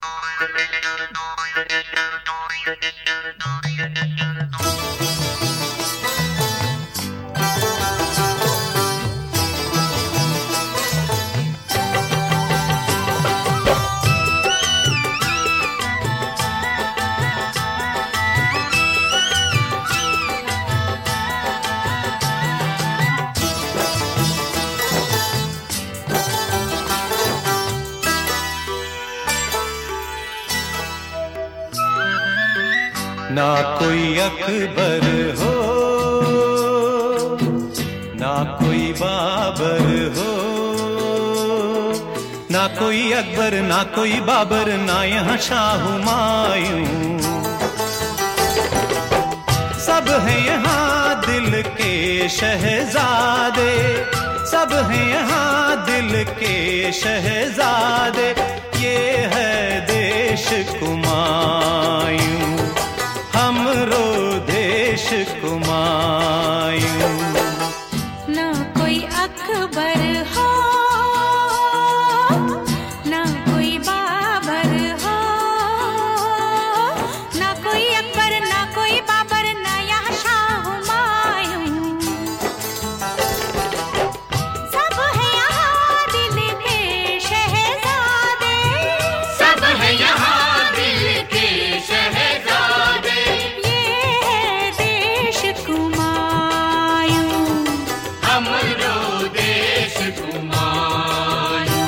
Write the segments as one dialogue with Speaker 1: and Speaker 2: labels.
Speaker 1: ना कोई अकबर हो, ना कोई बाबर हो, ना कोई अकबर ना कोई बाबर, ना यहाँ शाह हुमायूं। सब हैं यहाँ दिल के शहजादे, सब हैं यहाँ दिल के शहजादे। ये है देश कुमायूं, हमरो देश कुमायूं।
Speaker 2: ना कोई अकबर हो, ना कोई बाबर हो, ना कोई अकबर ना कोई बाबर, ना यहाँ शाह हुमायूं। सब है यहाँ दिल के शहजादे,
Speaker 3: सब है यहाँ दिल के शहजादे। हमरो देश कुमायूं।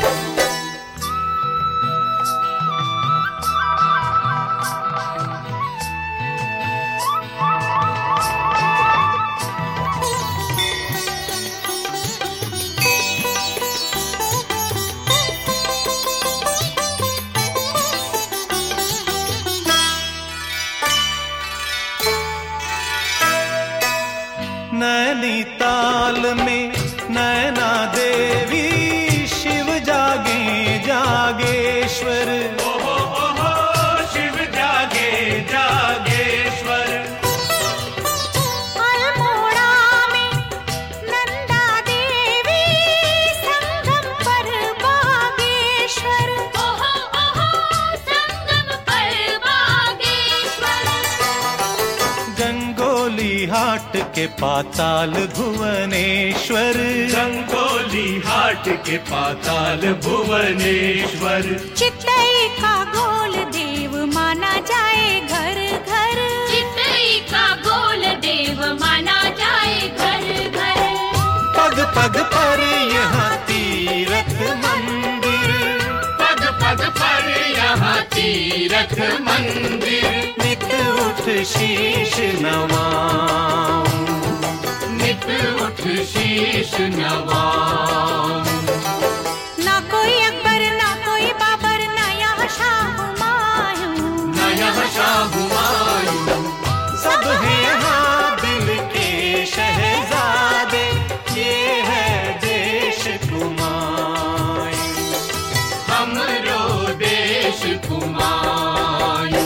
Speaker 1: नैनीताल में नैना देवी, शिव जागे जागेश्वर। ओहो ओहो शिव जागे जागेश्वर।
Speaker 2: अल्मोड़ा में नंदा देवी, संगम पर बागेश्वर।
Speaker 3: ओहो ओहो संगम पर बागेश्वर।
Speaker 1: गंगोली हाट के पाताल भुवनेश्वर,
Speaker 4: गंगोली हाट के पाताल भुवनेश्वर।
Speaker 2: चितई का गोल देव माना जाए घर घर,
Speaker 3: चितई का गोल देव माना जाए घर घर।
Speaker 1: पग पग पर यहाँ तीरथ मंदिर,
Speaker 4: पग पग पर यहाँ तीरथ मंदिर।
Speaker 1: नित उठ शीश नवाऊं,
Speaker 4: नित उठ शीश नवाऊं।
Speaker 2: ना कोई अकबर ना कोई बाबर, ना यहाँ शाह हुमायूं।
Speaker 4: ना यहाँ शाह हुमायूं।
Speaker 1: सब हैं यहाँ दिल के शहजादे। ये है देश कुमायूं,
Speaker 4: हमरो देश कुमायूं।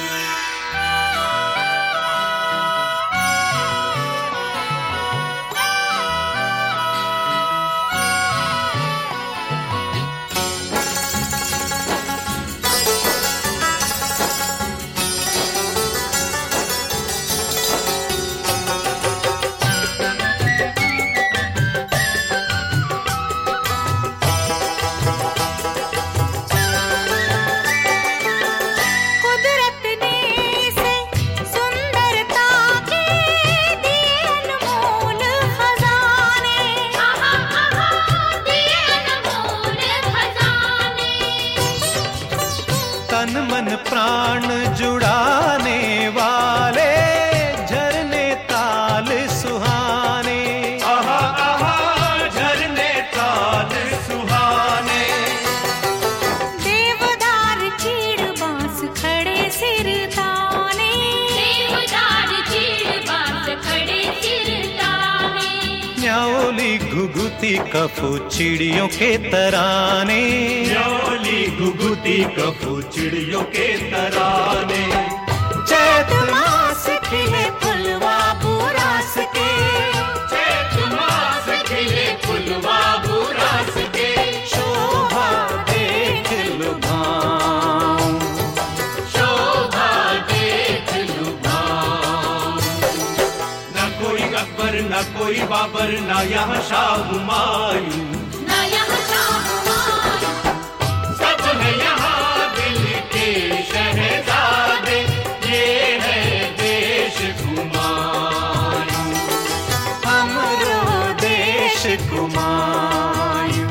Speaker 1: तन मन प्राण जुड़ाने वाले, झरने ताल सुहाने।
Speaker 4: आहा आहा झरने ताल सुहाने।
Speaker 2: देवदार चीड़ बांस खड़े सिर ताने,
Speaker 3: देवदार चीड़ बांस खड़े सिर ताने।
Speaker 1: न्याओली घुघुती कफू चिड़ियों के तराने,
Speaker 4: न्याओली घुघुती कफू चिड़ियों के तराने।
Speaker 1: चैत मास खिले फुलवा बुरास के,
Speaker 4: चैत मास खिले फुलवा बुरास के।
Speaker 1: शोभा देख लुभाऊं,
Speaker 4: न कोई बाबर ना यहाँ शाह हुमायूं,
Speaker 3: ना यहाँ शाह हुमायूं।
Speaker 4: सब है यहाँ दिल के शहजादे, ये है देश हुमायूं,
Speaker 1: हमरो देश हुमायूं।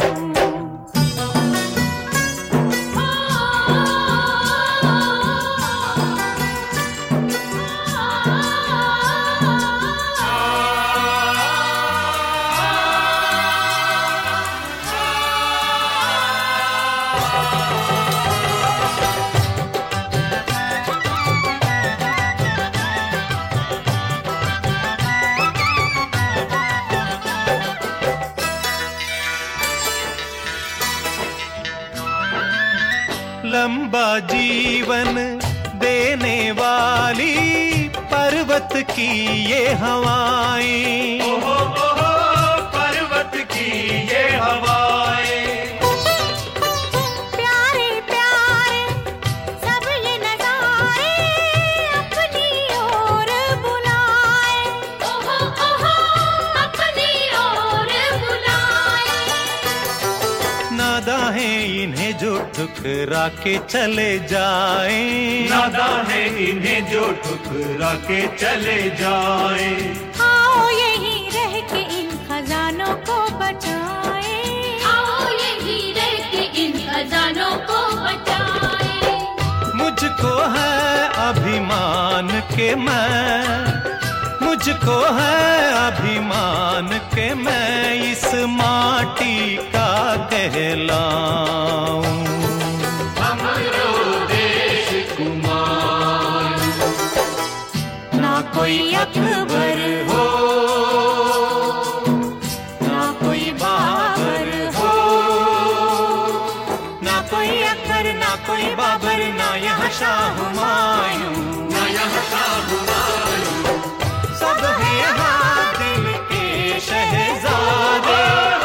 Speaker 1: लंबा जीवन देने वाली पर्वत की ये हवाएं,
Speaker 4: ओहो ओहो पर्वत की ये हवाएं,
Speaker 2: प्यारे प्यारे सब ये नज़ारे अपनी ओर बुलाए,
Speaker 3: ओहो ओहो अपनी ओर बुलाए।
Speaker 1: नादा है इन्हें जो ठुकरा के चले जाए,
Speaker 4: नादा है इन्हें जो ठुकरा के चले जाए।
Speaker 2: आओ यहीं रह के इन खजानों को बचाए,
Speaker 3: आओ यही रह के इन खजानों को बचाए।
Speaker 1: मुझको है अभिमान के मुझको है अभिमान के मैं इस माटी का कहलाऊं।
Speaker 4: हमरो देश हुमायूं,
Speaker 1: ना कोई अकबर हो, ना कोई बाबर हो, ना कोई अकबर ना कोई बाबर, ना यहाँ शाह हुमायूं,
Speaker 4: ना यहाँ शाह हुमायूं,
Speaker 1: सब है यहाँ दिल के शहजादे।